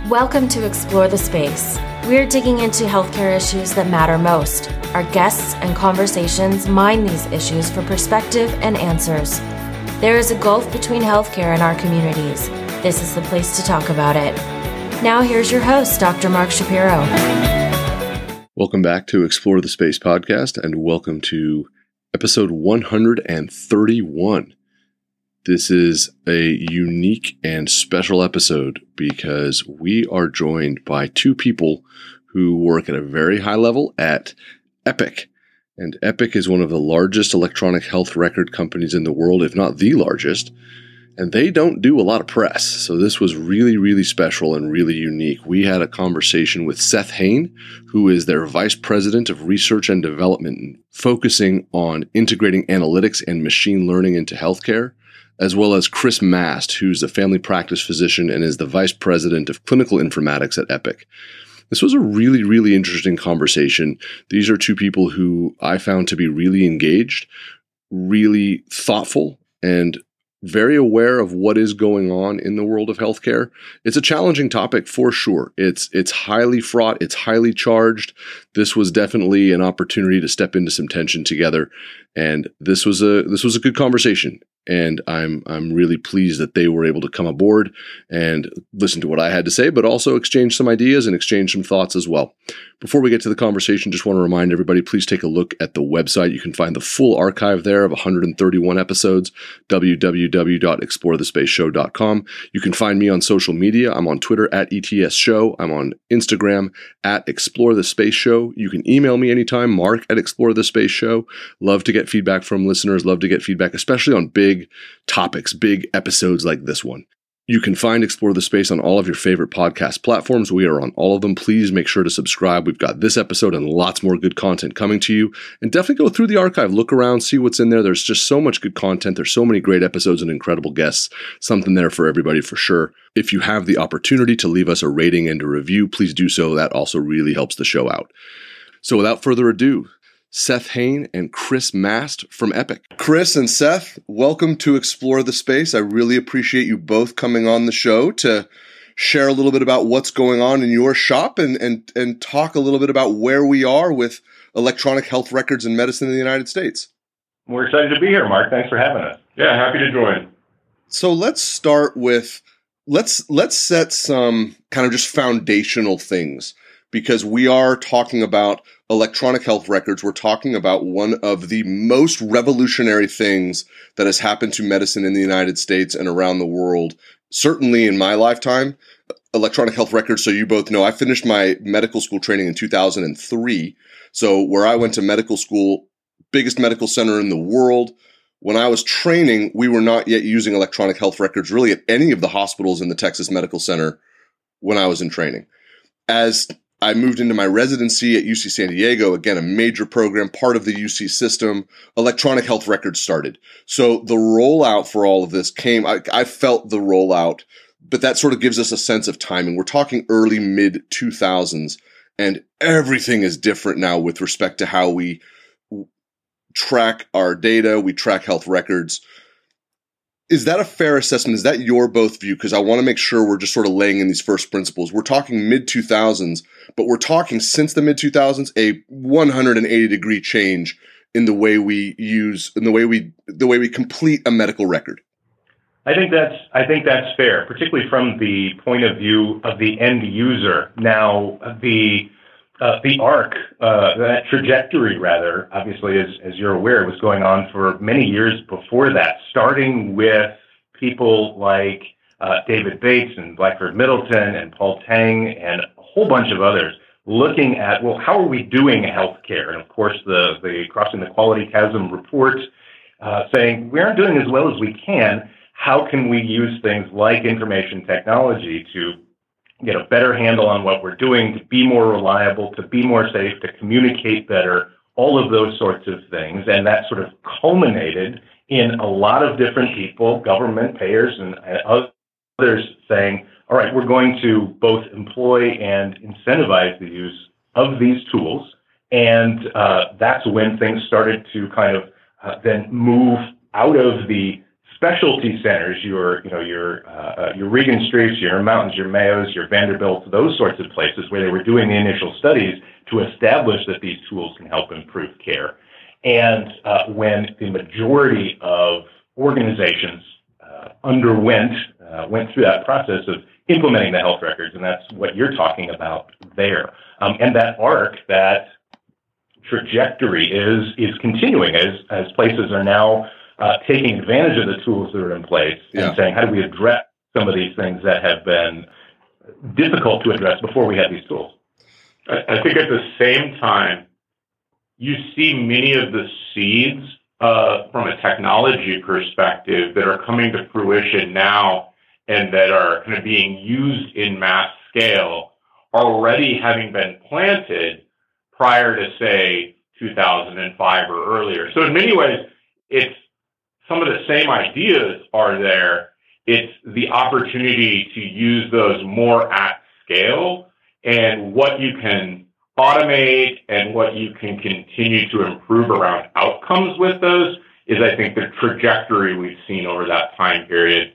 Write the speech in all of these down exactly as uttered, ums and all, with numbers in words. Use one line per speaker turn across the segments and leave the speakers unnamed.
Welcome to Explore the Space. We're digging into healthcare issues that matter most. Our guests and conversations mine these issues for perspective and answers. There is a gulf between healthcare and our communities. This is the place to talk about it. Now here's your host, Doctor Mark Shapiro.
Welcome back to Explore the Space podcast, and welcome to episode one hundred thirty-one. This is a unique and special episode because we are joined by two people who work at a very high level at Epic. And Epic is one of the largest electronic health record companies in the world, if not the largest. And they don't do a lot of press. So this was really, really special and really unique. We had a conversation with Seth Hain, who is their Vice President of Research and Development, focusing on integrating analytics and machine learning into healthcare, as well as Chris Mast, who's a family practice physician and is the Vice President of Clinical Informatics at Epic. This was a really, really interesting conversation. These are two people who I found to be really engaged, really thoughtful, and very aware of what is going on in the world of healthcare. It's a challenging topic for sure. It's it's highly fraught. It's highly charged. This was definitely an opportunity to step into some tension together, and this was a this was a good conversation. And I'm I'm really pleased that they were able to come aboard and listen to what I had to say, but also exchange some ideas and exchange some thoughts as well. Before we get to the conversation, just want to remind everybody, please take a look at the website. You can find the full archive there of one hundred thirty-one episodes, w w w dot explore the space show dot com. You can find me on social media. I'm on Twitter at E T S Show. I'm on Instagram at Explore the Space Show. You can email me anytime, Mark at Explore the Space Show. Love to get feedback from listeners. Love to get feedback, especially on big topics, big episodes like this one. You can find Explore the Space on all of your favorite podcast platforms. We are on all of them. Please make sure to subscribe. We've got this episode and lots more good content coming to you. And definitely go through the archive, look around, see what's in there. There's just so much good content. There's so many great episodes and incredible guests. Something there for everybody for sure. If you have the opportunity to leave us a rating and a review, please do so. That also really helps the show out. So without further ado, Seth Hain and Chris Mast from Epic. Chris and Seth, welcome to Explore the Space. I really appreciate you both coming on the show to share a little bit about what's going on in your shop and, and, and talk a little bit about where we are with electronic health records and medicine in the United States.
We're excited to be here, Mark. Thanks for having us.
Yeah, happy to join.
So let's start with, let's let's set some kind of just foundational things, because we are talking about electronic health records. We're talking about one of the most revolutionary things that has happened to medicine in the United States and around the world, certainly in my lifetime. Electronic health records, so you both know, I finished my medical school training in two thousand three. So where I went to medical school, biggest medical center in the world. When I was training, we were not yet using electronic health records really at any of the hospitals in the Texas Medical Center when I was in training. As I moved into my residency at U C San Diego, again, a major program, part of the U C system, electronic health records started. So the rollout for all of this came, I, I felt the rollout, but that sort of gives us a sense of timing. We're talking early, mid two thousands, and everything is different now with respect to how we track our data, we track health records. Is that a fair assessment? Is that your both view? Because I want to make sure we're just sort of laying in these first principles. We're talking mid two thousands, but we're talking since the mid two thousands, a one hundred eighty degree change in the way we use, in the way we, the way we complete a medical record.
I think that's I think that's fair, particularly from the point of view of the end user. Now, the uh, the arc, uh, that trajectory, rather, obviously, as as you're aware, was going on for many years before that, starting with people like uh, David Bates and Blackford Middleton and Paul Tang and a whole bunch of others, looking at, well, how are we doing healthcare? And of course, the the Crossing the Quality Chasm report uh, saying we aren't doing as well as we can. How can we use things like information technology to get a better handle on what we're doing, to be more reliable, to be more safe, to communicate better, all of those sorts of things. And that sort of culminated in a lot of different people, government, payers, and others saying, all right, we're going to both employ and incentivize the use of these tools. And uh, that's when things started to kind of uh, then move out of the specialty centers, your, you know, your, uh, your Regan Streets, your Mountains, your Mayos, your Vanderbilts, those sorts of places where they were doing the initial studies to establish that these tools can help improve care. And uh, when the majority of organizations uh, underwent, uh, went through that process of implementing the health records, and that's what you're talking about there. Um, and that arc, that trajectory is is continuing as, as places are now uh, taking advantage of the tools that are in place yeah. and saying, how do we address some of these things that have been difficult to address before we had these tools?
I, I think at the same time, you see many of the seeds uh, from a technology perspective that are coming to fruition now and that are kind of being used in mass scale already having been planted prior to, say, two thousand five or earlier. So in many ways, it's some of the same ideas are there. It's the opportunity to use those more at scale and what you can automate and what you can continue to improve around outcomes with those is, I think, the trajectory we've seen over that time period.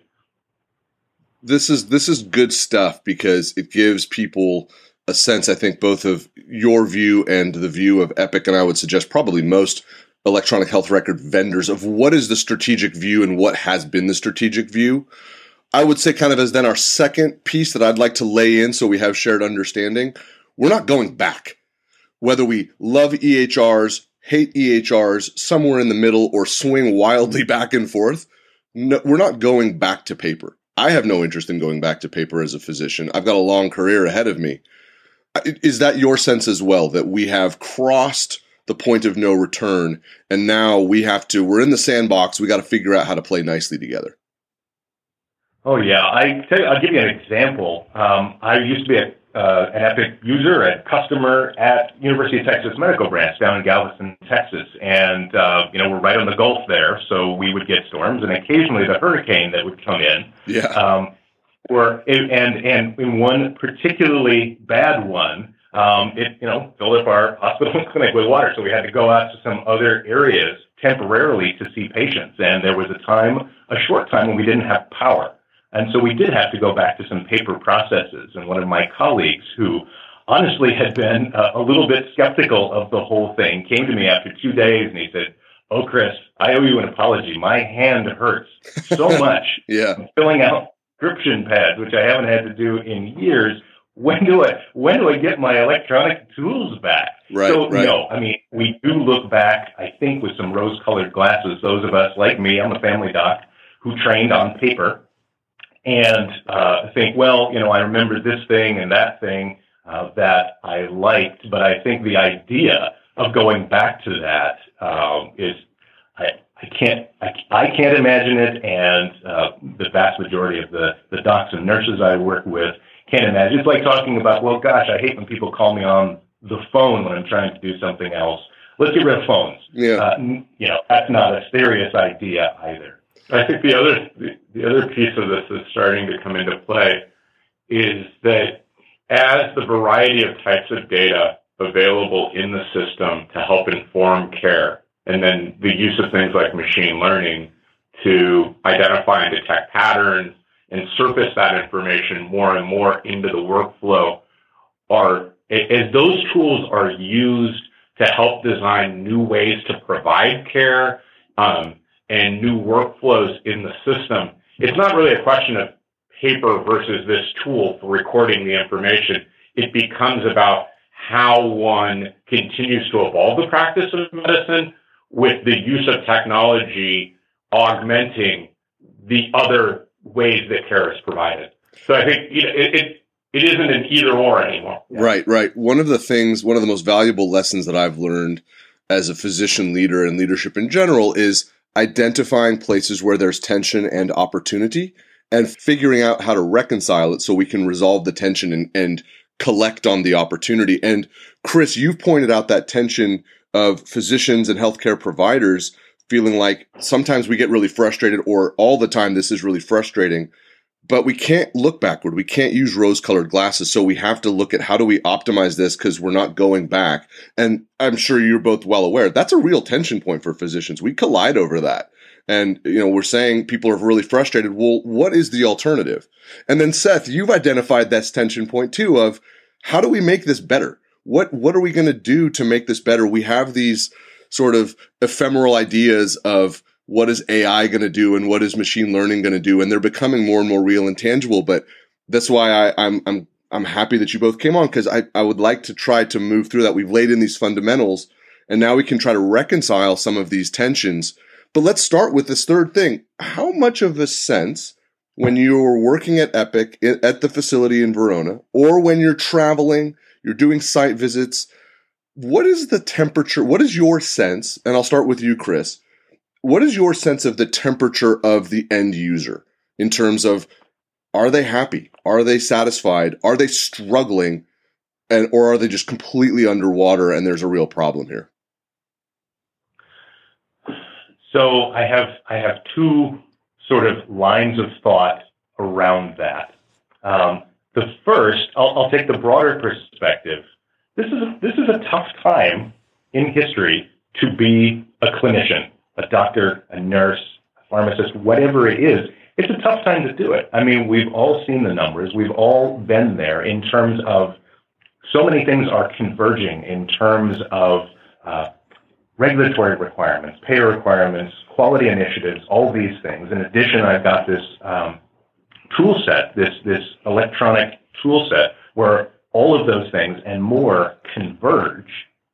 This is this is good stuff because it gives people a sense, I think, both of your view and the view of Epic, and I would suggest probably most electronic health record vendors, of what is the strategic view and what has been the strategic view. I would say kind of as then our second piece that I'd like to lay in so we have shared understanding, we're not going back. Whether we love E H Rs, hate E H Rs, somewhere in the middle, or swing wildly back and forth, no, we're not going back to paper. I have no interest in going back to paper as a physician. I've got a long career ahead of me. Is that your sense as well, that we have crossed the point of no return and now we have to, we're in the sandbox, we got to figure out how to play nicely together?
Oh, yeah. I tell you, I'll give you an example. Um, I used to be a, uh, an Epic user and customer at University of Texas Medical Branch down in Galveston, Texas. And, uh, you know, we're right on the Gulf there, so we would get storms and occasionally the hurricane that would come in.
Yeah.
Um, or, and, and in one particularly bad one, um, it, you know, filled up our hospital and clinic with water. So we had to go out to some other areas temporarily to see patients. And there was a time, a short time when we didn't have power. And so we did have to go back to some paper processes. And one of my colleagues, who honestly had been uh, a little bit skeptical of the whole thing, came to me after two days and he said, "Oh, Chris, I owe you an apology. My hand hurts so much
yeah.
filling out prescription pads, which I haven't had to do in years. When do I when do I get my electronic tools back?"
Right,
so,
right.
no, I mean, we do look back, I think, with some rose-colored glasses. Those of us like me, I'm a family doc, who trained on paper, and uh, think, well, you know, I remember this thing and that thing uh, that I liked, but I think the idea of going back to that um, is, I, I can't, I, I can't imagine it, and uh, the vast majority of the, the docs and nurses I work with can't imagine. It's like talking about, well, gosh, I hate when people call me on the phone when I'm trying to do something else. Let's get rid of phones.
Yeah.
Uh, you know, that's not a serious idea either.
I think the other the other piece of this that's starting to come into play is that as the variety of types of data available in the system to help inform care, and then the use of things like machine learning to identify and detect patterns and surface that information more and more into the workflow, are as those tools are used to help design new ways to provide care, um, and new workflows in the system, it's not really a question of paper versus this tool for recording the information. It becomes about how one continues to evolve the practice of medicine with the use of technology augmenting the other ways that care is provided. So I think you know, it, it it isn't an either or anymore.
Right, right. One of the things, one of the most valuable lessons that I've learned as a physician leader and leadership in general is identifying places where there's tension and opportunity and figuring out how to reconcile it so we can resolve the tension and, and collect on the opportunity. And Chris, you've pointed out that tension of physicians and healthcare providers feeling like sometimes we get really frustrated, or all the time this is really frustrating, but we can't look backward. We can't use rose-colored glasses. So we have to look at how do we optimize this because we're not going back. And I'm sure you're both well aware that's a real tension point for physicians. We collide over that. And, you know, we're saying people are really frustrated. Well, what is the alternative? And then Seth, you've identified that tension point too of how do we make this better? What, what are we going to do to make this better? We have these sort of ephemeral ideas of what is A I going to do and what is machine learning going to do? And they're becoming more and more real and tangible. But that's why I, I'm I'm I'm happy that you both came on, because I, I would like to try to move through that. We've laid in these fundamentals, and now we can try to reconcile some of these tensions. But let's start with this third thing. How much of a sense, when you're working at Epic at the facility in Verona, or when you're traveling, you're doing site visits, what is the temperature? What is your sense? And I'll start with you, Chris. What is your sense of the temperature of the end user in terms of, are they happy? Are they satisfied? Are they struggling? And or are they just completely underwater and there's a real problem here?
So I have I have two sort of lines of thought around that. Um, the first, I'll, I'll take the broader perspective. This is a, this is a tough time in history to be a clinician. A doctor, a nurse, a pharmacist, whatever it is, it's a tough time to do it. I mean, we've all seen the numbers. We've all been there in terms of so many things are converging in terms of uh, regulatory requirements, payer requirements, quality initiatives, all these things. In addition, I've got this um, tool set, this, this electronic tool set where all of those things and more converge.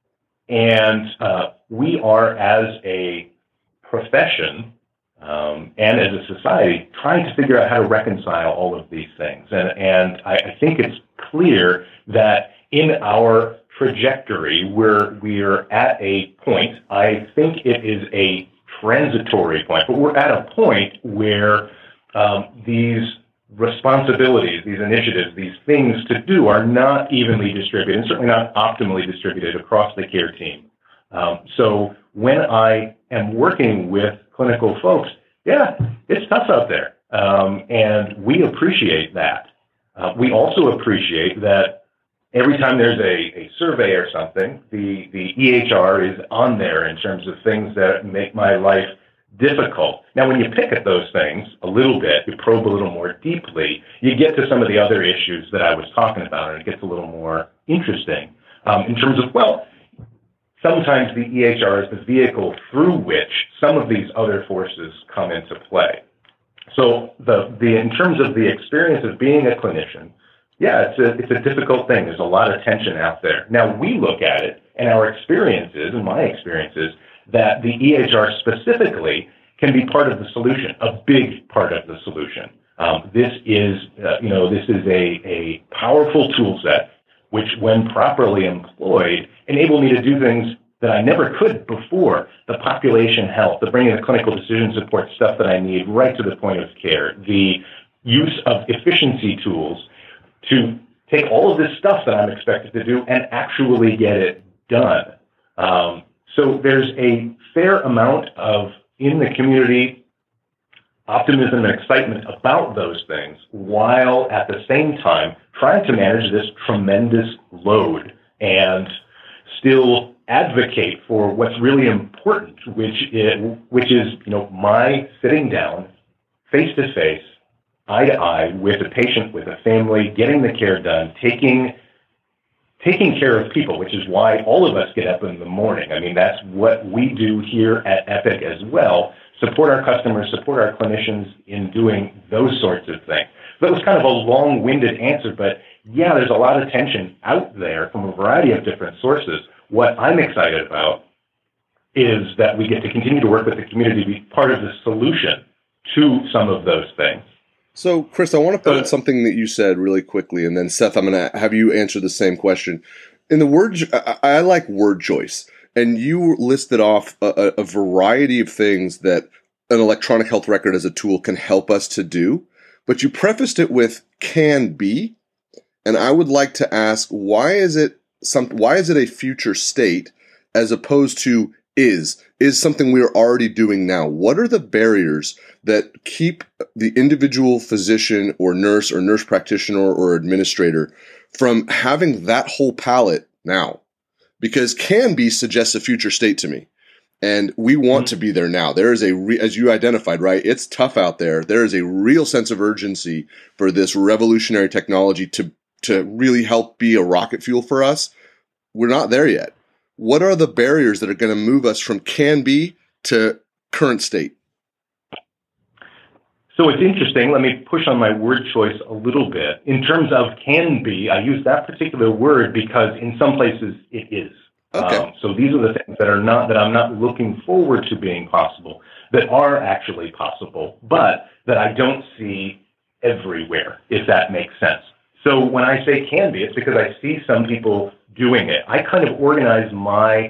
And uh, we are, as a profession um, and as a society, trying to figure out how to reconcile all of these things. And, and I, I think it's clear that in our trajectory, we're, we're at a point, I think it is a transitory point, but we're at a point where um, these responsibilities, these initiatives, these things to do are not evenly distributed, and certainly not optimally distributed across the care team. Um, so when I am working with clinical folks, yeah, it's tough out there. Um, and we appreciate that. Uh, we also appreciate that every time there's a, a survey or something, the, the E H R is on there in terms of things that make my life difficult. Now, when you pick at those things a little bit, you probe a little more deeply, you get to some of the other issues that I was talking about, and it gets a little more interesting um, in terms of, well, sometimes the E H R is the vehicle through which some of these other forces come into play. So the, the in terms of the experience of being a clinician, yeah, it's a, it's a difficult thing. There's a lot of tension out there. Now, we look at it, and our experience is, and my experience is, that the E H R specifically can be part of the solution, a big part of the solution. Um, this is, uh, you know, this is a, a powerful tool set, which, when properly employed, enable me to do things that I never could before. The population health, the bringing the clinical decision support stuff that I need right to the point of care, the use of efficiency tools to take all of this stuff that I'm expected to do and actually get it done. Um, so there's a fair amount of, in the community, optimism and excitement about those things, while at the same time trying to manage this tremendous load and still advocate for what's really important, which is, which is, you know, my sitting down face to face, eye to eye with a patient, with a family, getting the care done, taking taking care of people, which is why all of us get up in the morning. I mean, that's what we do here at Epic as well. Support our customers, support our clinicians in doing those sorts of things. That was kind of a long-winded answer, but yeah, there's a lot of tension out there from a variety of different sources. What I'm excited about is that we get to continue to work with the community to be part of the solution to some of those things.
So, Chris, I want to put in something that you said really quickly, and then Seth, I'm going to have you answer the same question. In the word, I, I like word choice, and you listed off a, a variety of things that an electronic health record as a tool can help us to do, but you prefaced it with "can be," and I would like to ask, why is it some? Why is it a future state as opposed to is? Is something we are already doing now? What are the barriers that keep the individual physician or nurse or nurse practitioner or administrator from having that whole palette now? Because can be suggests a future state to me. And we want to be there now. There is a, re- as you identified, right? It's tough out there. There is a real sense of urgency for this revolutionary technology to, to really help be a rocket fuel for us. We're not there yet. What are the barriers that are going to move us from can be to current state?
So it's interesting. Let me push on my word choice a little bit. In terms of can be, I use that particular word because in some places it is.
Okay.
Um, so these are the things that are not, that I'm not looking forward to being possible, that are actually possible, but that I don't see everywhere, if that makes sense. So when I say can be, it's because I see some people doing it. I kind of organize my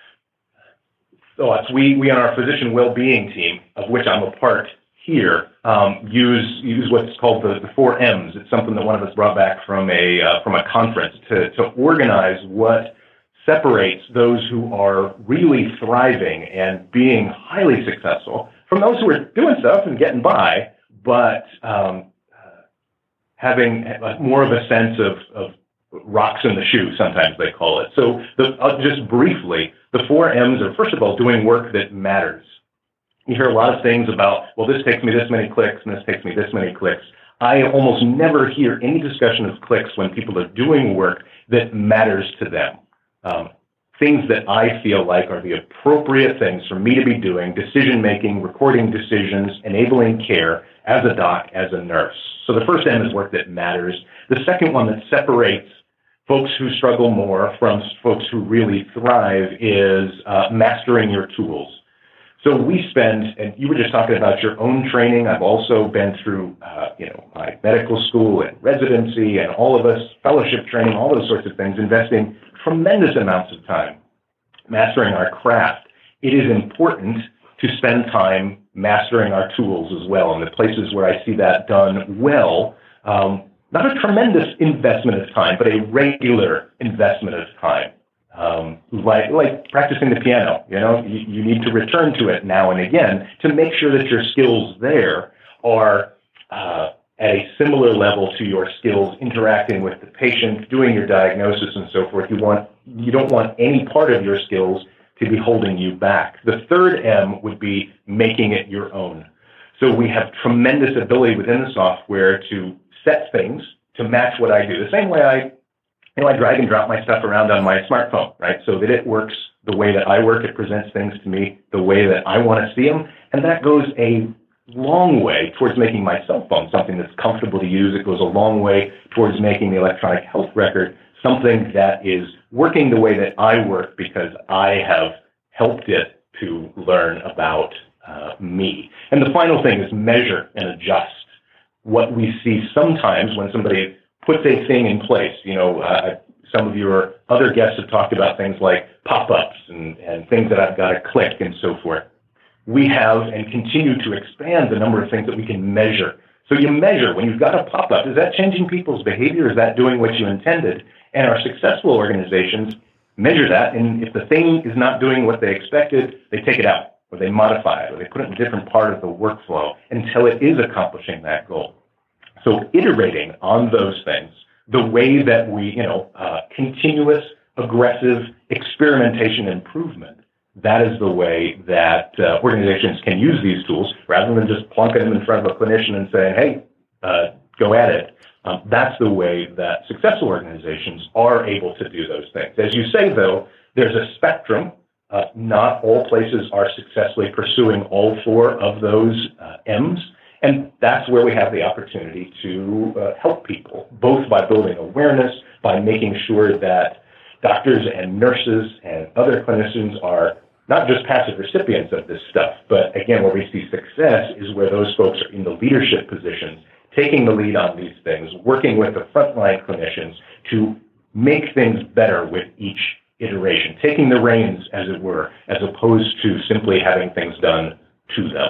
thoughts. We, we on our physician well-being team, of which I'm a part here, um, use use what's called the, the four M's. It's something that one of us brought back from a uh, from a conference to to organize what separates those who are really thriving and being highly successful from those who are doing stuff and getting by, but um, uh, having more of a sense of, of rocks in the shoe, sometimes they call it. So the, uh, just briefly, the four M's are, first of all, doing work that matters. You hear a lot of things about, well, this takes me this many clicks and this takes me this many clicks. I almost never hear any discussion of clicks when people are doing work that matters to them. Um, things that I feel like are the appropriate things for me to be doing, decision-making, recording decisions, enabling care as a doc, as a nurse. So the first M is work that matters. The second one that separates folks who struggle more from folks who really thrive is uh, mastering your tools. So we spend, and you were just talking about your own training. I've also been through, uh, you know, my medical school and residency and all of us, fellowship training, all those sorts of things, investing tremendous amounts of time mastering our craft. It is important to spend time mastering our tools as well. And the places where I see that done well, um, not a tremendous investment of time, but a regular investment of time. Um, like, like practicing the piano, you know, you, you need to return to it now and again to make sure that your skills there are uh, at a similar level to your skills interacting with the patient, doing your diagnosis and so forth. You want, you don't want any part of your skills to be holding you back. The third M would be making it your own. So we have tremendous ability within the software to set things to match what I do. The same way I You know, I drag and drop my stuff around on my smartphone, right? So that it works the way that I work. It presents things to me the way that I want to see them. And that goes a long way towards making my cell phone something that's comfortable to use. It goes a long way towards making the electronic health record something that is working the way that I work because I have helped it to learn about uh, me. And the final thing is measure and adjust. What we see sometimes when somebody puts a thing in place. You know, uh, some of your other guests have talked about things like pop-ups and, and things that I've got to click and so forth. We have and continue to expand the number of things that we can measure. So you measure when you've got a pop-up. Is that changing people's behavior? Is that doing what you intended? And our successful organizations measure that. And if the thing is not doing what they expected, they take it out or they modify it or they put it in a different part of the workflow until it is accomplishing that goal. So iterating on those things, the way that we, you know, uh, continuous, aggressive experimentation improvement, that is the way that uh, organizations can use these tools rather than just plunking them in front of a clinician and saying, hey, uh, go at it. Um, that's the way that successful organizations are able to do those things. As you say, though, there's a spectrum. Uh, not all places are successfully pursuing all four of those uh, M's. And that's where we have the opportunity to uh, help people, both by building awareness, by making sure that doctors and nurses and other clinicians are not just passive recipients of this stuff, but again, where we see success is where those folks are in the leadership positions, taking the lead on these things, working with the frontline clinicians to make things better with each iteration, taking the reins, as it were, as opposed to simply having things done to them.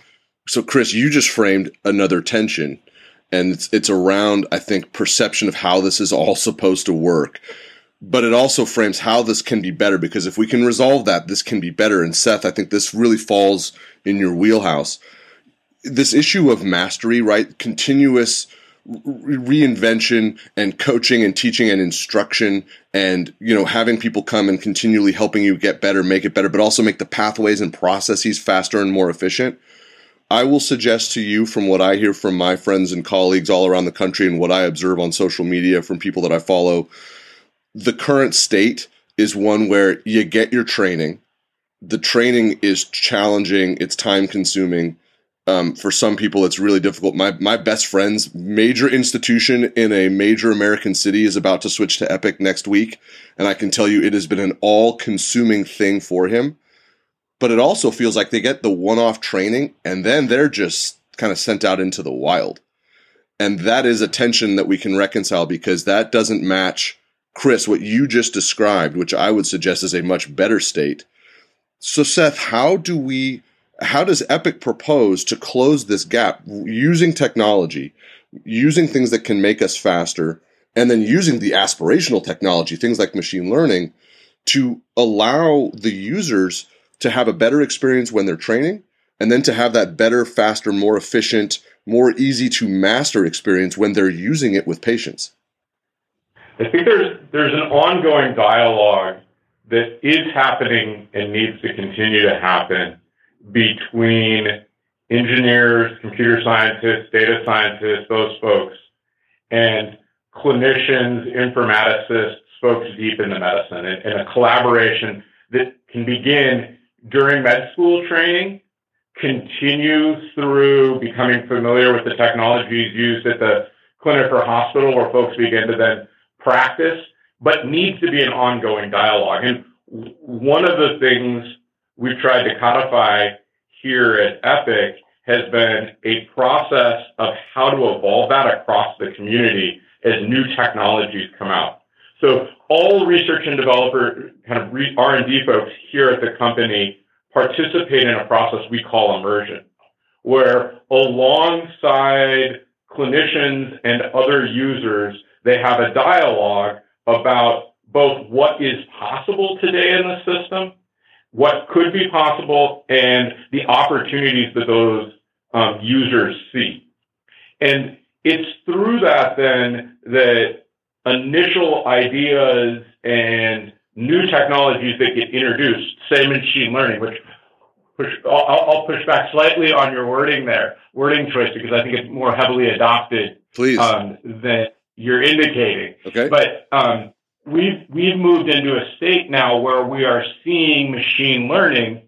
So, Chris, you just framed another tension, and it's, it's around, I think, perception of how this is all supposed to work. But it also frames how this can be better, because if we can resolve that, this can be better. And Seth, I think this really falls in your wheelhouse. This issue of mastery, right? Continuous re- reinvention and coaching and teaching and instruction and, you know, having people come and continually helping you get better, make it better, but also make the pathways and processes faster and more efficient. I will suggest to you, from what I hear from my friends and colleagues all around the country and what I observe on social media from people that I follow, the current state is one where you get your training. The training is challenging. It's time consuming. Um, for some people, it's really difficult. My my best friend's major institution in a major American city is about to switch to Epic next week. And I can tell you it has been an all-consuming thing for him. But it also feels like they get the one-off training and then they're just kind of sent out into the wild. And that is a tension that we can reconcile, because that doesn't match, Chris, what you just described, which I would suggest is a much better state. So Seth, how do we, how does Epic propose to close this gap using technology, using things that can make us faster, and then using the aspirational technology, things like machine learning, to allow the users to have a better experience when they're training, and then to have that better, faster, more efficient, more easy to master experience when they're using it with patients?
I think there's there's an ongoing dialogue that is happening and needs to continue to happen between engineers, computer scientists, data scientists, those folks, and clinicians, informaticists, folks deep into medicine, and, and a collaboration that can begin during med school training, continue through becoming familiar with the technologies used at the clinic or hospital where folks begin to then practice, but needs to be an ongoing dialogue. And one of the things we've tried to codify here at Epic has been a process of how to evolve that across the community as new technologies come out. So all research and developer kind of R and D folks here at the company participate in a process we call immersion, where alongside clinicians and other users, they have a dialogue about both what is possible today in the system, what could be possible, and the opportunities that those um, users see. And it's through that then that initial ideas and new technologies that get introduced, say machine learning, which push, I'll, I'll push back slightly on your wording there, wording choice, because I think it's more heavily adopted
Please.
Um, than you're indicating.
Okay.
But um, we've we've moved into a state now where we are seeing machine learning,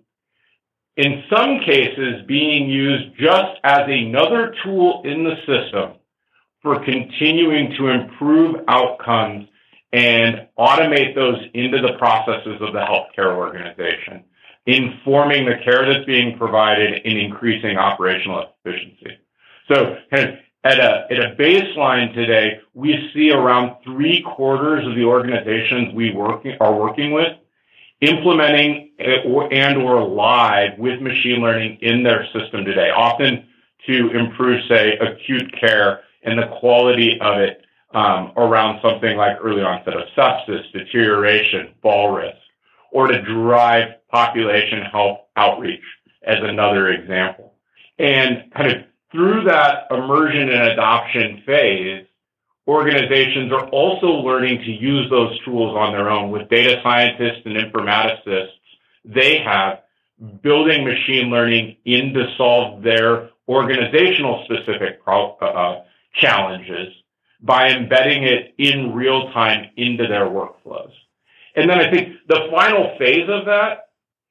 in some cases, being used just as another tool in the system for continuing to improve outcomes and automate those into the processes of the healthcare organization, informing the care that's being provided and increasing operational efficiency. So kind of at a, at a baseline today, we see around three quarters of the organizations we work, are working with implementing or, and or live with machine learning in their system today, often to improve, say, acute care and the quality of it um, around something like early onset of sepsis, deterioration, fall risk, or to drive population health outreach as another example. And kind of through that immersion and adoption phase, organizations are also learning to use those tools on their own with data scientists and informaticists. They have building machine learning in to solve their organizational specific pro- uh, challenges by embedding it in real time into their workflows. And then I think the final phase of that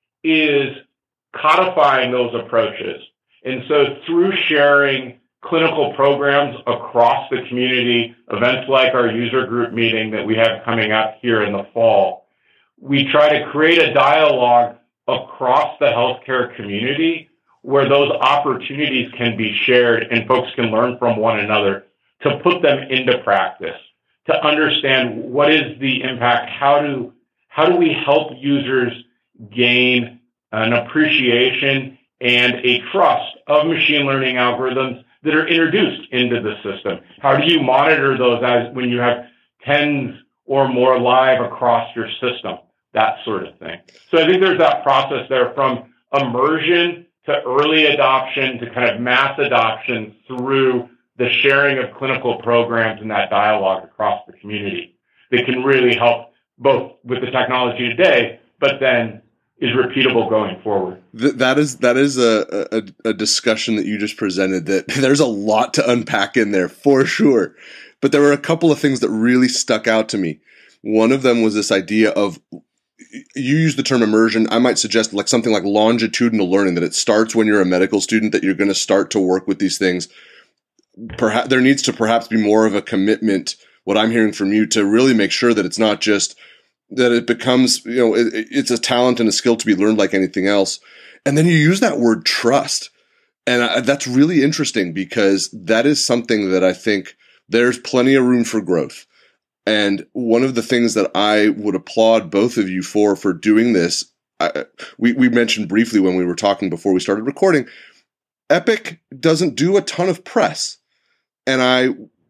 is codifying those approaches. And so through sharing clinical programs across the community, events like our user group meeting that we have coming up here in the fall, we try to create a dialogue across the healthcare community where those opportunities can be shared and folks can learn from one another to put them into practice, to understand what is the impact, how do, how do we help users gain an appreciation and a trust of machine learning algorithms that are introduced into the system. How do you monitor those as when you have tens or more live across your system, that sort of thing. So I think there's that process there from immersion to early adoption to kind of mass adoption through the sharing of clinical programs and that dialogue across the community that can really help both with the technology today, but then is repeatable going forward.
Th- that is that is a, a, a discussion that you just presented that there's a lot to unpack in there for sure. But there were a couple of things that really stuck out to me. One of them was this idea of, you use the term immersion. I might suggest like something like longitudinal learning, that it starts when you're a medical student, that you're going to start to work with these things. Perhaps there needs to perhaps be more of a commitment, what I'm hearing from you, to really make sure that it's not just that it becomes, you know, it, it's a talent and a skill to be learned like anything else. And then you use that word trust. And I, that's really interesting, because that is something that I think there's plenty of room for growth. And one of the things that I would applaud both of you for, for doing this, I, we, we mentioned briefly when we were talking before we started recording, Epic doesn't do a ton of press. And I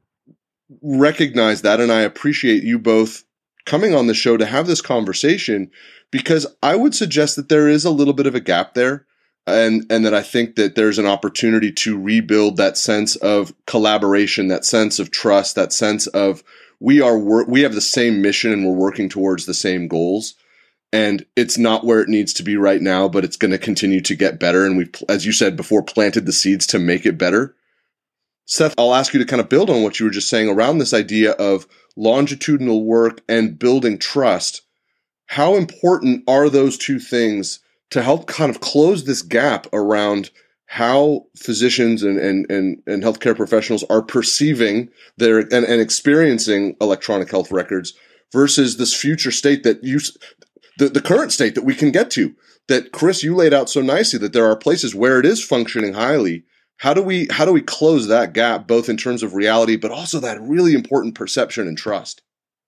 recognize that, and I appreciate you both coming on the show to have this conversation, because I would suggest that there is a little bit of a gap there. And, and that I think that there's an opportunity to rebuild that sense of collaboration, that sense of trust, that sense of we are wor- we have the same mission and we're working towards the same goals. And it's not where it needs to be right now, but it's going to continue to get better. And we've, as you said before, planted the seeds to make it better. Seth, I'll ask you to kind of build on what you were just saying around this idea of longitudinal work and building trust. How important are those two things to help kind of close this gap around how physicians and, and, and, and healthcare professionals are perceiving their and, and experiencing electronic health records versus this future state that you, the, the current state that we can get to, that Chris, you laid out so nicely, that there are places where it is functioning highly. How do we, how do we close that gap, both in terms of reality, but also that really important perception and trust?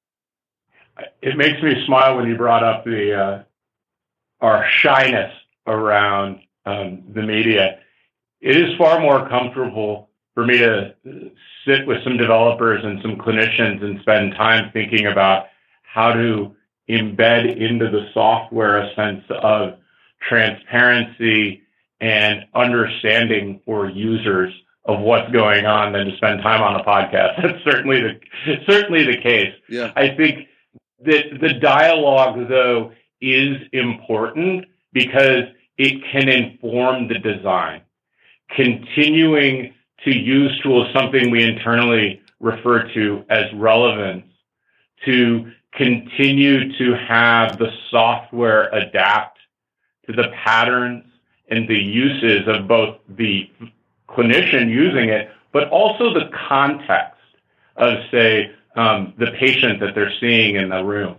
It makes me smile when you brought up the, uh, our shyness around um, the media. It is far more comfortable for me to sit with some developers and some clinicians and spend time thinking about how to embed into the software a sense of transparency and understanding for users of what's going on than to spend time on a podcast. That's certainly the certainly the case.
Yeah.
I think that the dialogue, though, is important because it can inform the design. Continuing to use tools, something we internally refer to as relevance, to continue to have the software adapt to the patterns and the uses of both the clinician using it, but also the context of, say, um, the patient that they're seeing in the room.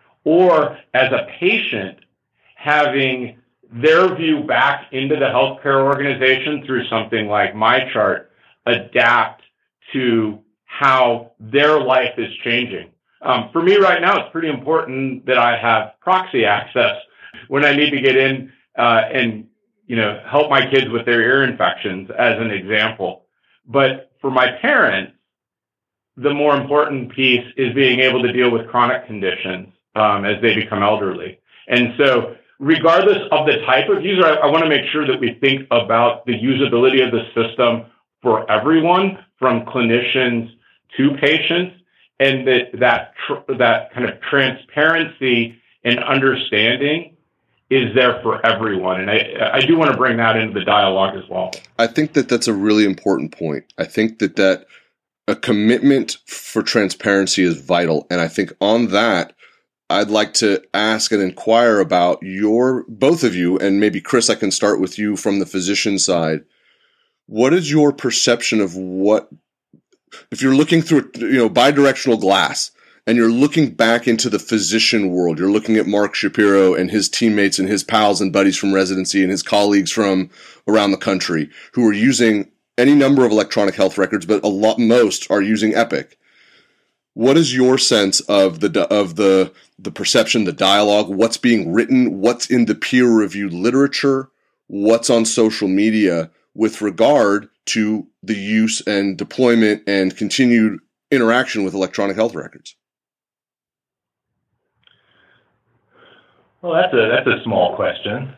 Or as a patient, having their view back into the healthcare organization through something like MyChart adapt to how their life is changing. Um, for me right now, it's pretty important that I have proxy access when I need to get in uh, and you know help my kids with their ear infections, as an example. But for my parents, the more important piece is being able to deal with chronic conditions Um, as they become elderly. And so regardless of the type of user, I, I want to make sure that we think about the usability of the system for everyone, from clinicians to patients, and that that, tr- that kind of transparency and understanding is there for everyone. And I, I do want to bring that into the dialogue as well.
I think that that's a really important point. I think that that a commitment for transparency is vital. And I think on that, I'd like to ask and inquire about your, both of you, and maybe Chris, I can start with you from the physician side. What is your perception of what, if you're looking through, you know, bidirectional glass, and you're looking back into the physician world, you're looking at Mark Shapiro and his teammates and his pals and buddies from residency and his colleagues from around the country who are using any number of electronic health records, but a lot, most are using Epic. What is your sense of the of the the perception, the dialogue, what's being written, what's in the peer-reviewed literature, what's on social media with regard to the use and deployment and continued interaction with electronic health records?
Well, that's a that's a small question.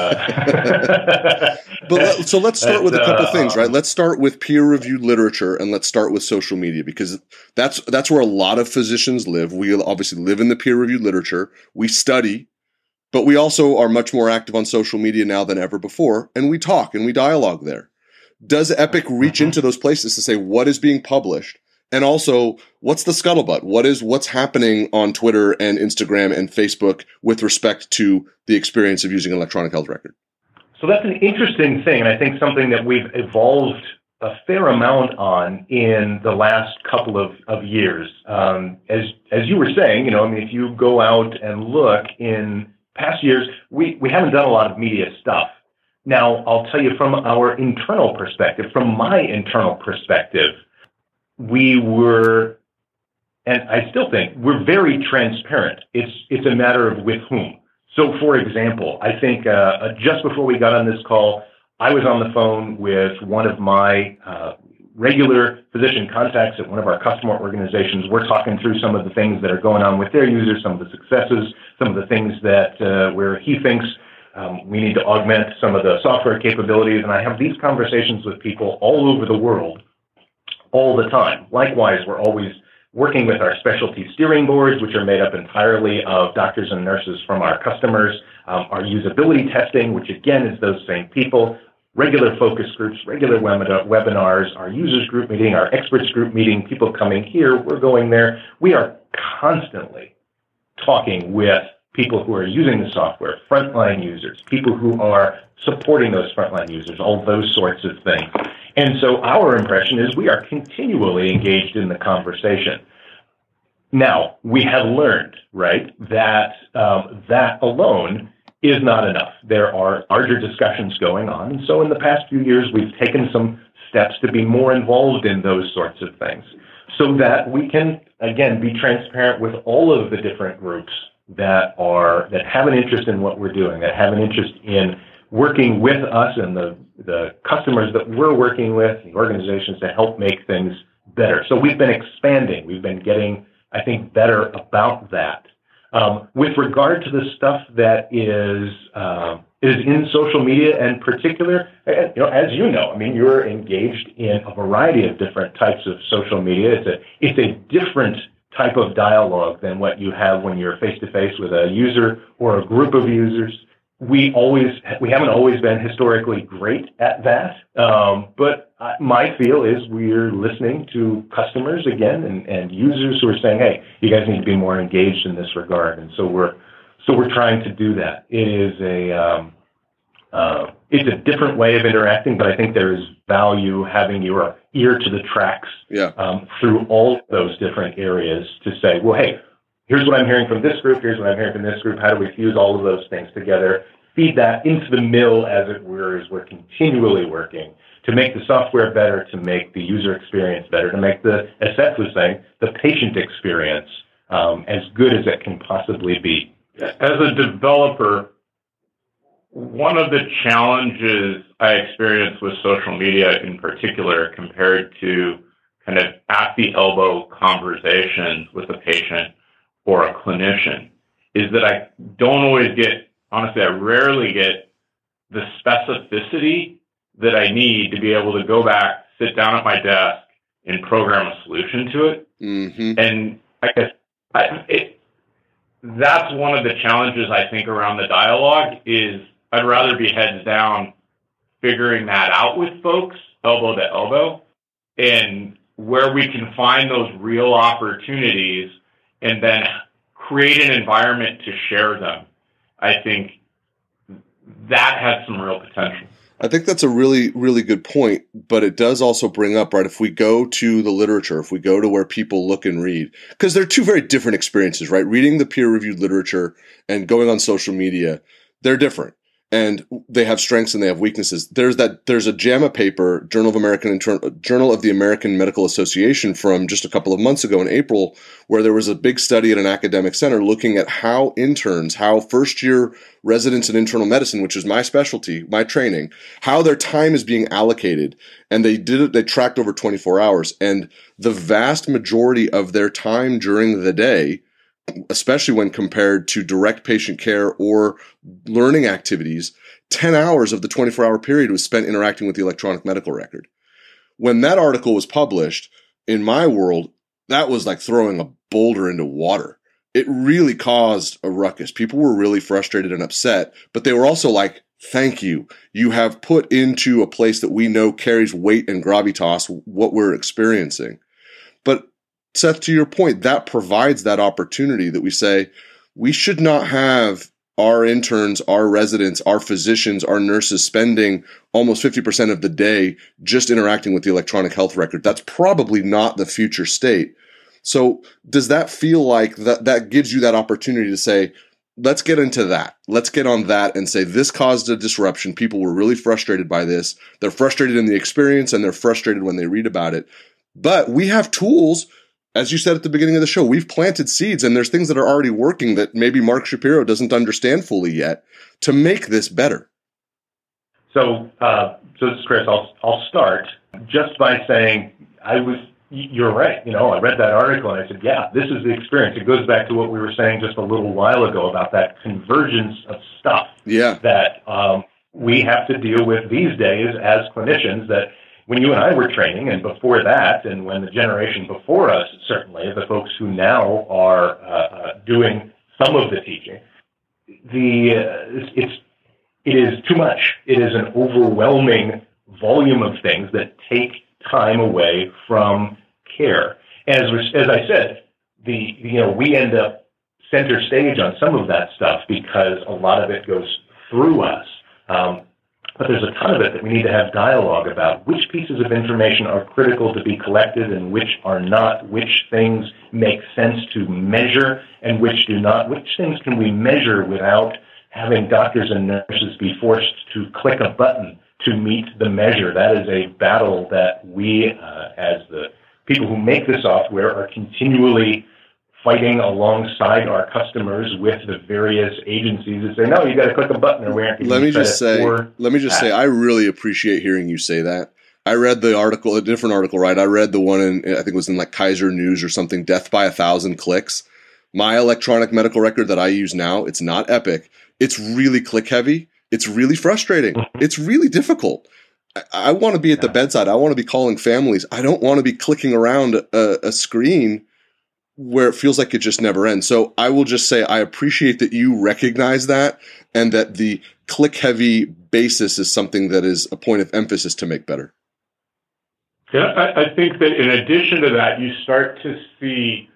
Uh,
but let, so let's start with a couple
uh,
things, right? Let's start with peer-reviewed literature, and let's start with social media, because that's that's where a lot of physicians live. We obviously live in the peer-reviewed literature. We study, but we also are much more active on social media now than ever before, and we talk and we dialogue there. Does Epic reach mm-hmm. into those places to say what is being published? And also, what's the scuttlebutt? What is what's happening on Twitter and Instagram and Facebook with respect to the experience of using an electronic health record?
So that's an interesting thing, and I think something that we've evolved a fair amount on in the last couple of, of years. Um, as as you were saying, you know, I mean, if you go out and look in past years, we, we haven't done a lot of media stuff. Now, I'll tell you from our internal perspective, from my internal perspective, we were, and I still think, we're very transparent. It's it's a matter of with whom. So, for example, I think uh, just before we got on this call, I was on the phone with one of my uh, regular physician contacts at one of our customer organizations. We're talking through some of the things that are going on with their users, some of the successes, some of the things that uh, where he thinks um, we need to augment some of the software capabilities. And I have these conversations with people all over the world all the time. Likewise, we're always working with our specialty steering boards, which are made up entirely of doctors and nurses from our customers, um, our usability testing, which again is those same people, regular focus groups, regular web- webinars, our users group meeting, our experts group meeting, people coming here, we're going there. We are constantly talking with people who are using the software, frontline users, people who are supporting those frontline users, all those sorts of things. And so our impression is we are continually engaged in the conversation. Now, we have learned, right, that um, that alone is not enough. There are larger discussions going on. And so in the past few years, we've taken some steps to be more involved in those sorts of things so that we can, again, be transparent with all of the different groups that are that have an interest in what we're doing, that have an interest in working with us and the, the customers that we're working with, the organizations to help make things better. So we've been expanding. We've been getting, I think, better about that. Um, with regard to the stuff that is uh, is in social media in particular, you know, as you know, I mean, you're engaged in a variety of different types of social media. It's a it's a different type of dialogue than what you have when you're face to face with a user or a group of users. We always, we haven't always been historically great at that, um, but my feel is we're listening to customers again and, and users who are saying, "Hey, you guys need to be more engaged in this regard," and so we're so we're trying to do that. It is a um, uh, it's a different way of interacting, but I think there is value having your ear to the tracks
yeah.
um, through all those different areas to say, "Well, hey, here's what I'm hearing from this group, here's what I'm hearing from this group, how do we fuse all of those things together, feed that into the mill, as it were, as we're continually working to make the software better, to make the user experience better, to make the, as Seth was saying, the patient experience um, as good as it can possibly be."
As a developer, one of the challenges I experience with social media in particular compared to kind of at the elbow conversations with a patient or a clinician is that I don't always get, honestly, I rarely get the specificity that I need to be able to go back, sit down at my desk, and program a solution to it.
Mm-hmm.
And I guess I, it, that's one of the challenges I think around the dialogue is I'd rather be heads down figuring that out with folks, elbow to elbow, and where we can find those real opportunities and then create an environment to share them. I think that has some real potential.
I think that's a really, really good point, but it does also bring up, right, if we go to the literature, if we go to where people look and read, because they're two very different experiences, right? Reading the peer-reviewed literature and going on social media, they're different. And they have strengths and they have weaknesses. There's that. There's a JAMA paper, Journal of American Inter- Journal of the American Medical Association, from just a couple of months ago in April, where there was a big study at an academic center looking at how interns, how first-year residents in internal medicine, which is my specialty, my training, how their time is being allocated. And they did it. They tracked over twenty-four hours, and the vast majority of their time during the day especially when compared to direct patient care or learning activities, ten hours of the twenty-four hour period was spent interacting with the electronic medical record. When that article was published, in my world, that was like throwing a boulder into water. It really caused a ruckus. People were really frustrated and upset, but they were also like, thank you. You have put into a place that we know carries weight and gravitas what we're experiencing. But Seth, to your point, that provides that opportunity that we say we should not have our interns, our residents, our physicians, our nurses spending almost fifty percent of the day just interacting with the electronic health record. That's probably not the future state. So does that feel like that, that gives you that opportunity to say, let's get into that. Let's get on that and say this caused a disruption. People were really frustrated by this. They're frustrated in the experience and they're frustrated when they read about it. But we have tools. As you said at the beginning of the show, we've planted seeds and there's things that are already working that maybe Mark Shapiro doesn't understand fully yet to make this better.
So, uh, so this is Chris. I'll, I'll start just by saying I was, you're right. You know, I read that article and I said, yeah, this is the experience. It goes back to what we were saying just a little while ago about that convergence of stuff
yeah.
that um, we have to deal with these days as clinicians that when you and I were training, and before that, and when the generation before us, certainly, the folks who now are uh, uh, doing some of the teaching, the uh, it's it is too much. It is an overwhelming volume of things that take time away from care. As as I said, the you know we end up center stage on some of that stuff because a lot of it goes through us. Um, But there's a ton of it that we need to have dialogue about. Which pieces of information are critical to be collected and which are not? Which things make sense to measure and which do not? Which things can we measure without having doctors and nurses be forced to click a button to meet the measure? That is a battle that we, uh, as the people who make the software, are continually fighting alongside our customers with the various agencies that say, no, you got to click a button or we aren't.
Let me just say, let me just say, I really appreciate hearing you say that. I read the article, a different article, right? I read the one in, I think it was in like Kaiser News or something, death by a thousand clicks. My electronic medical record that I use now, it's not Epic. It's really click heavy. It's really frustrating. It's really difficult. I, I want to be at the bedside. I want to be calling families. I don't want to be clicking around a, a screen where it feels like it just never ends. So I will just say I appreciate that you recognize that and that the click-heavy basis is something that is a point of emphasis to make better.
Yeah, I, I think that in addition to that, you start to see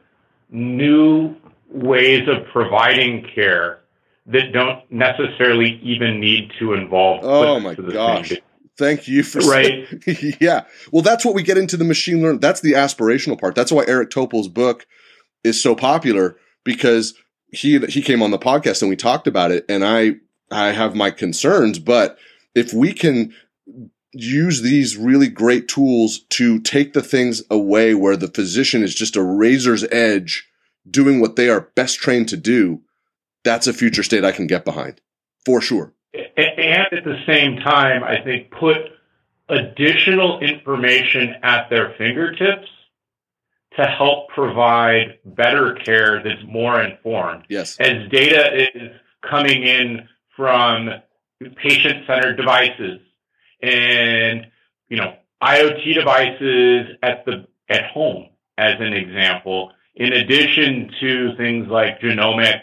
new ways of providing care that don't necessarily even need to involve.
Oh my gosh. Thank you for
right.
saying, yeah. Well, that's what we get into the machine learning. That's the aspirational part. That's why Eric Topol's book is so popular, because he he came on the podcast and we talked about it, and I I have my concerns, but if we can use these really great tools to take the things away where the physician is just a razor's edge doing what they are best trained to do, that's a future state I can get behind, for sure.
And at the same time, I think put additional information at their fingertips to help provide better care that's more informed.
Yes.
As data is coming in from patient-centered devices and, you know, IoT devices at the at home, as an example, in addition to things like genomics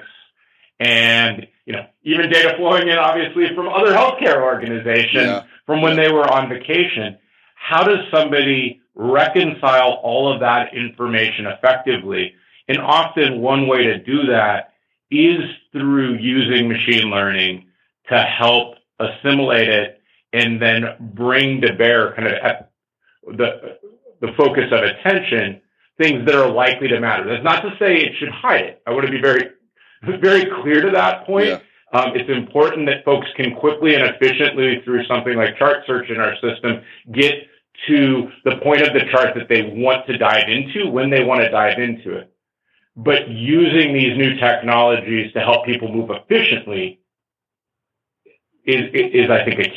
and, you know, even data flowing in, obviously, from other healthcare organizations
yeah.
from when they were on vacation. How does somebody reconcile all of that information effectively? And often one way to do that is through using machine learning to help assimilate it and then bring to bear kind of at the, the focus of attention things that are likely to matter. That's not to say it should hide it. I want to be very, very clear to that point.
Yeah.
Um, it's important that folks can quickly and efficiently, through something like chart search in our system, get to the point of the chart that they want to dive into when they want to dive into it. But using these new technologies to help people move efficiently is, is I think, a key.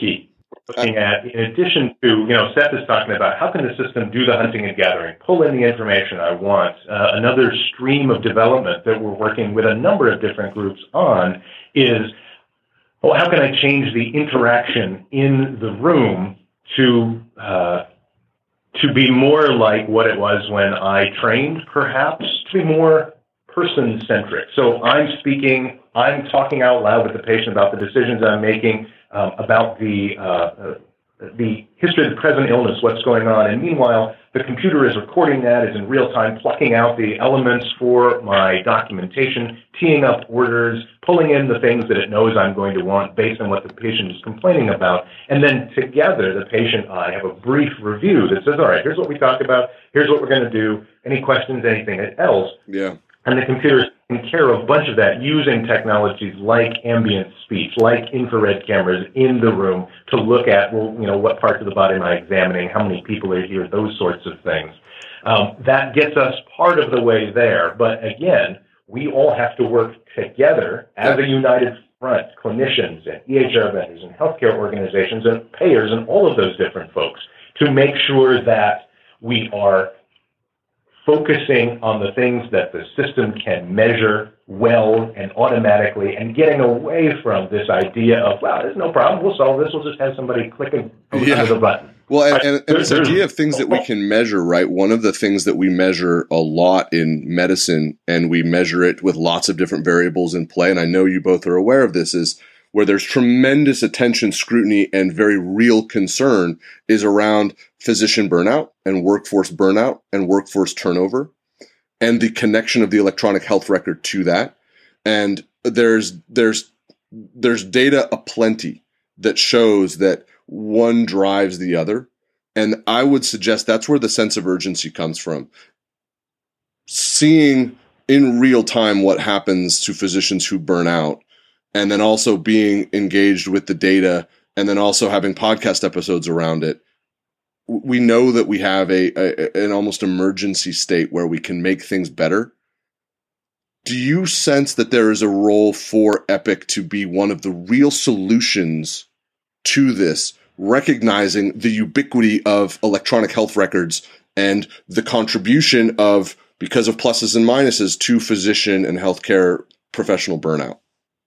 looking at, in addition to, you know, Seth is talking about how can the system do the hunting and gathering, pull in the information I want. Uh, another stream of development that we're working with a number of different groups on is, well, how can I change the interaction in the room to uh, to be more like what it was when I trained, perhaps, to be more person-centric. So I'm speaking, I'm talking out loud with the patient about the decisions I'm making, um, about the uh, uh, the history of the present illness, what's going on. And meanwhile, the computer is recording that, is in real time, plucking out the elements for my documentation, teeing up orders, pulling in the things that it knows I'm going to want based on what the patient is complaining about. And then together, the patient and I have a brief review that says, all right, here's what we talked about, here's what we're going to do, any questions, anything else.
Yeah.
And the computer is taking care of a bunch of that using technologies like ambient speech, like infrared cameras in the room to look at, well, you know, what parts of the body am I examining, how many people are here, those sorts of things. Um, that gets us part of the way there. But again, we all have to work together as a united front, clinicians and E H R vendors and healthcare organizations and payers and all of those different folks to make sure that we are focusing on the things that the system can measure well and automatically, and getting away from this idea of, wow, there's no problem, we'll solve this, we'll just have somebody click a,
yeah.
the button.
Well, and, and, and this idea of things that we can measure, right? One of the things that we measure a lot in medicine, and we measure it with lots of different variables in play, and I know you both are aware of this, is where there's tremendous attention, scrutiny, and very real concern is around physician burnout and workforce burnout and workforce turnover and the connection of the electronic health record to that. And there's there's there's data aplenty that shows that one drives the other. And I would suggest that's where the sense of urgency comes from. Seeing in real time what happens to physicians who burn out, and then also being engaged with the data, and then also having podcast episodes around it. We know that we have a, a an almost emergency state where we can make things better. Do you sense that there is a role for Epic to be one of the real solutions to this, recognizing the ubiquity of electronic health records and the contribution of, because of pluses and minuses, to physician and healthcare professional burnout?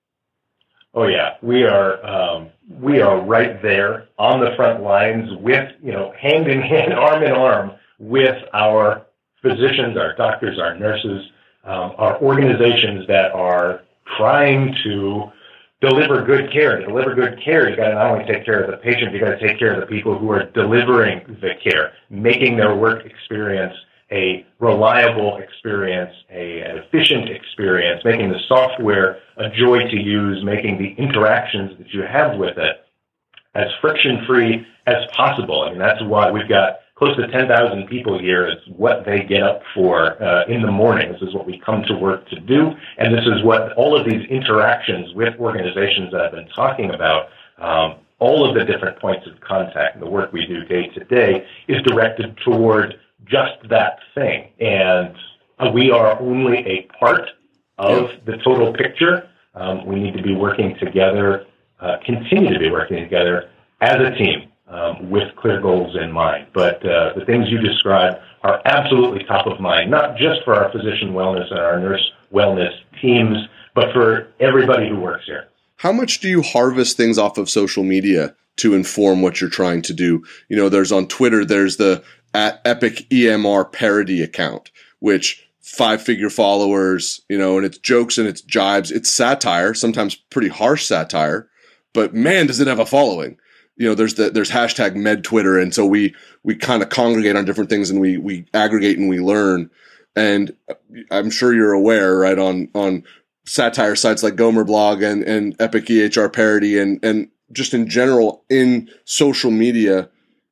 Oh yeah, we are um, we are right there on the front lines with, you know, hand in hand, arm in arm with our physicians, our doctors, our nurses, um, our organizations that are trying to deliver good care. To deliver good care, you got to not only take care of the patient, you got to take care of the people who are delivering the care, making their work experience a reliable experience, a, an efficient experience, making the software a joy to use, making the interactions that you have with it as friction-free as possible. I mean, that's why we've got close to ten thousand people here. It's what they get up for uh, in the morning. This is what we come to work to do, and this is what all of these interactions with organizations that I've been talking about, um, all of the different points of contact, and the work we do day to day is directed toward just that thing. And uh, we are only a part of the total picture. Um, we need to be working together, uh, continue to be working together as a team um, with clear goals in mind. But uh, the things you described are absolutely top of mind, not just for our physician wellness and our nurse wellness teams, but for everybody who works here.
How much do you harvest things off of social media to inform what you're trying to do? You know, there's on Twitter, there's the at Epic E M R parody account, which five-figure followers, you know, and it's jokes and it's jibes. It's satire, sometimes pretty harsh satire, but man, does it have a following. You know, there's the, there's hashtag med Twitter, and so we we kind of congregate on different things, and we we aggregate and we learn. And I'm sure you're aware, right, on on satire sites like Gomer Blog and and Epic E H R Parody, and and just in general in social media,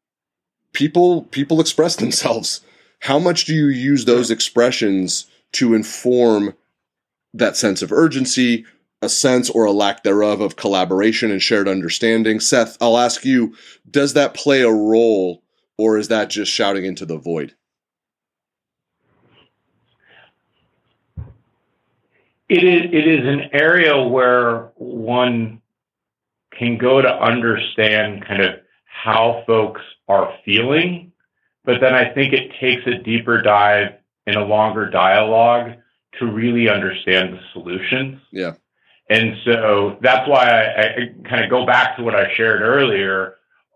people people express themselves. How much do you use those expressions to inform that sense of urgency, a sense or a lack thereof of collaboration and shared understanding? Seth, I'll ask you, does that play a role, or is that just shouting into the void?
It is, it is an area where one can go to understand kind of how folks are feeling, but then I think it takes a deeper dive and a longer dialogue to really understand the solutions.
Yeah.
And so that's why I, I kind of go back to what I shared earlier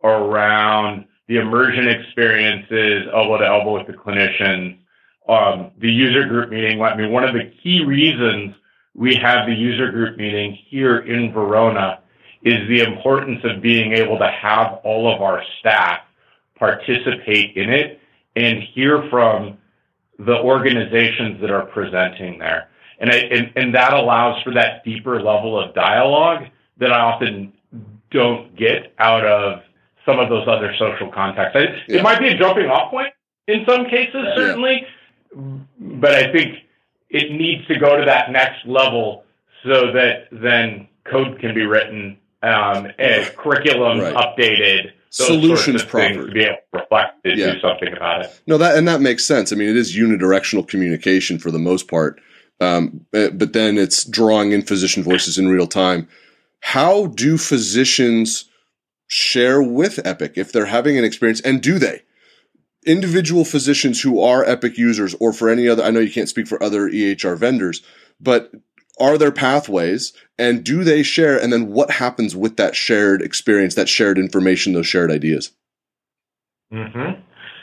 around the immersion experiences, elbow to elbow with the clinicians, um, the user group meeting. I mean, one of the key reasons we have the user group meeting here in Verona is the importance of being able to have all of our staff participate in it and hear from the organizations that are presenting there. And, I, and, and that allows for that deeper level of dialogue that I often don't get out of some of those other social contexts. It, yeah. it might be a jumping off point in some cases, certainly, yeah. but I think it needs to go to that next level so that then code can be written, um, and curriculum right. updated, those
solutions
sorts of
proper
things to be able to reflect and yeah. do something about it.
No, that and that makes sense. I mean, it is unidirectional communication for the most part, um, but then it's drawing in physician voices in real time. How do physicians share with Epic if they're having an experience, and do they? Individual physicians who are Epic users, or for any other, I know you can't speak for other E H R vendors, but are there pathways, and do they share? And then what happens with that shared experience, that shared information, those shared ideas?
Mm-hmm.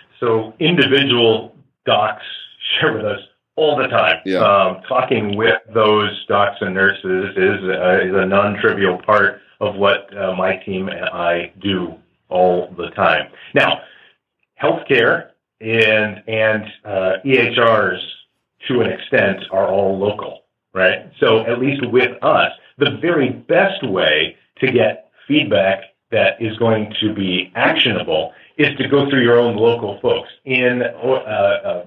So individual docs share with us all the time.
Yeah.
Um, talking with those docs and nurses is, uh, is a non-trivial part of what uh, my team and I do all the time. Now, healthcare and and uh, E H Rs, to an extent, are all local, right? So at least with us, the very best way to get feedback that is going to be actionable is to go through your own local folks in uh, uh,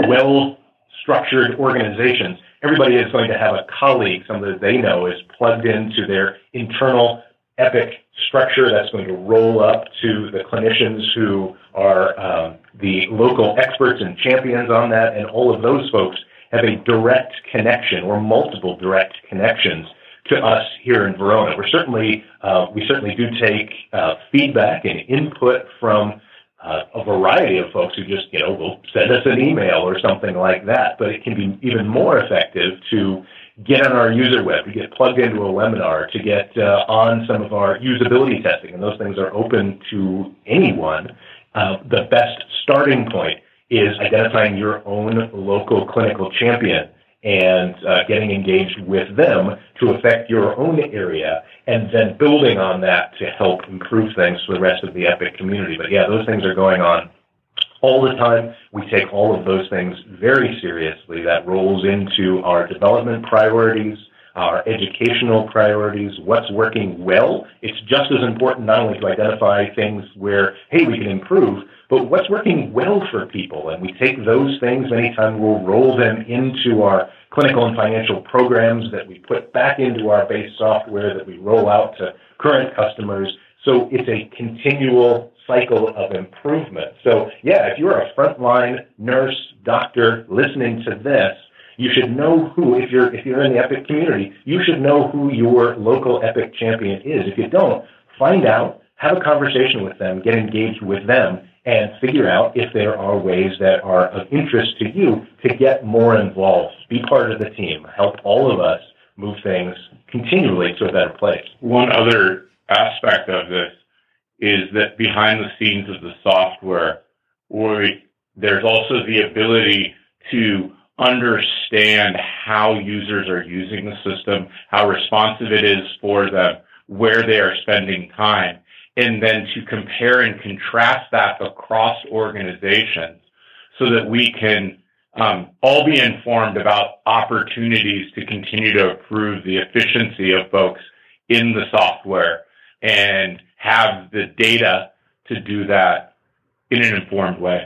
well-structured organizations. Everybody is going to have a colleague, someone that they know is plugged into their internal Epic structure that's going to roll up to the clinicians who are um, the local experts and champions on that, and all of those folks have a direct connection or multiple direct connections to us here in Verona. We're certainly, uh, we certainly do take uh, feedback and input from uh, a variety of folks who just, you know, will send us an email or something like that. But it can be even more effective to get on our user web, to get plugged into a webinar, to get uh, on some of our usability testing, and those things are open to anyone. Uh, the best starting point is identifying your own local clinical champion and uh, getting engaged with them to affect your own area, and then building on that to help improve things for the rest of the Epic community. But yeah, those things are going on all the time. We take all of those things very seriously. That rolls into our development priorities, our educational priorities, what's working well. It's just as important not only to identify things where, hey, we can improve, but what's working well for people. And we take those things anytime we'll roll them into our clinical and financial programs that we put back into our base software that we roll out to current customers. So it's a continual cycle of improvement. So yeah, if you're a frontline nurse, doctor listening to this, you should know who, if you're if you're in the Epic community, you should know who your local Epic champion is. If you don't, find out, have a conversation with them, get engaged with them, and figure out if there are ways that are of interest to you to get more involved. Be part of the team. Help all of us move things continually to a better place.
One other aspect of this is that behind the scenes of the software, we, there's also the ability to understand how users are using the system, how responsive it is for them, where they are spending time, and then to compare and contrast that across organizations so that we can um, all be informed about opportunities to continue to improve the efficiency of folks in the software and have the data to do that in an informed way.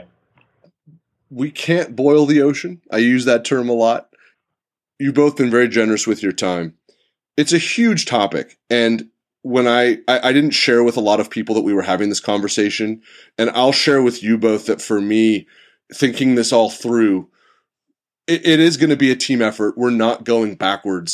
We can't boil the ocean. I use that term a lot. You've both been very generous with your time. It's a huge topic. And when I, I, I didn't share with a lot of people that we were having this conversation, and I'll share with you both that for me, thinking this all through, it, it is going to be a team effort. We're not going backwards.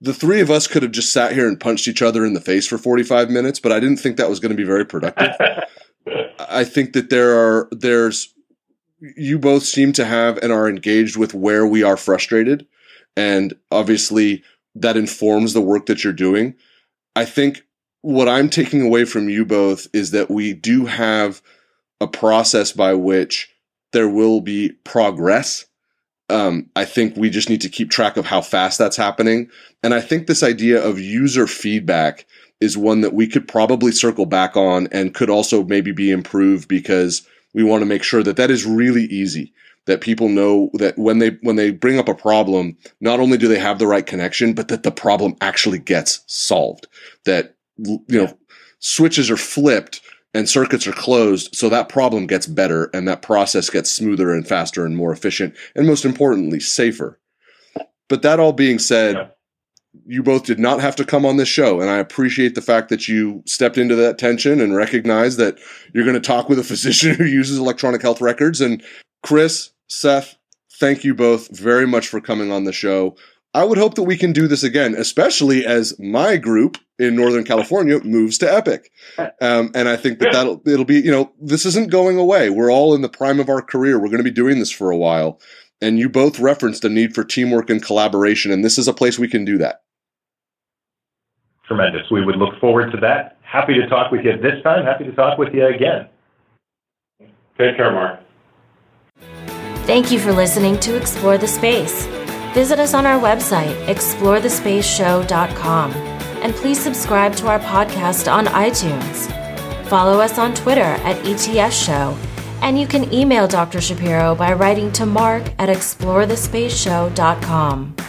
the three of us could have just sat here and punched each other in the face for forty-five minutes, but I didn't think that was going to be very productive. I think that there are, there's, you both seem to have and are engaged with where we are frustrated. And obviously that informs the work that you're doing. I think what I'm taking away from you both is that we do have a process by which there will be progress. Um, I think we just need to keep track of how fast that's happening. And I think this idea of user feedback is one that we could probably circle back on and could also maybe be improved, because we want to make sure that that is really easy, that people know that when they when they bring up a problem, not only do they have the right connection, but that the problem actually gets solved, that, you know, switches are flipped and circuits are closed, so that problem gets better and that process gets smoother and faster and more efficient, and most importantly, safer. But that all being said, yeah. You both did not have to come on this show, and I appreciate the fact that you stepped into that tension and recognized that you're going to talk with a physician who uses electronic health records. And Chris, Seth, thank you both very much for coming on the show. I would hope that we can do this again, especially as my group in Northern California moves to Epic. Um, and I think that that'll, it'll be, you know, this isn't going away. We're all in the prime of our career. We're going to be doing this for a while. And you both referenced the need for teamwork and collaboration, and this is a place we can do that.
Tremendous. We would look forward to that. Happy to talk with you this time. Happy to talk with you again.
Take care, Mark.
Thank you for listening to Explore the Space. Visit us on our website, explore the space show dot com, and please subscribe to our podcast on iTunes. Follow us on Twitter at E T S Show, and you can email Doctor Shapiro by writing to mark at explore the space show dot com.